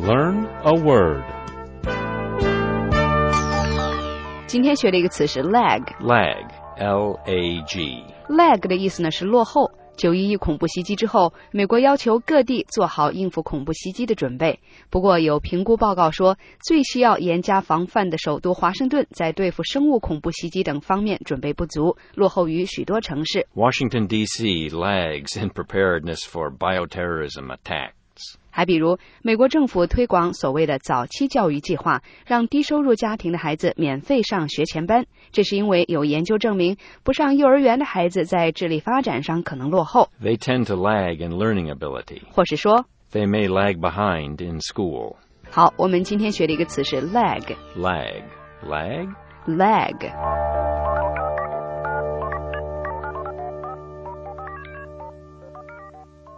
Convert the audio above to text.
Learn a word. 今天学的一个词是 lag. Lag, L-A-G. Lag 的意思呢是落后。911恐怖袭击之后，美国要求各地做好应付恐怖袭击的准备。不过有评估报告说，最需要严加防范的首都华盛顿在对付生物恐怖袭击等方面准备不足，落后于许多城市。 Washington, D.C. lags in preparedness for bioterrorism attacks. 还比如，美国政府推广所谓的早期教育计划，让低收入家庭的孩子免费上学前班。这是因为有研究证明，不上幼儿园的孩子在智力发展上可能落后。 They tend to lag in learning ability. 或是说 They may lag behind in school. 好，我们今天学的一个词是 lag. Lag. Lag? Lag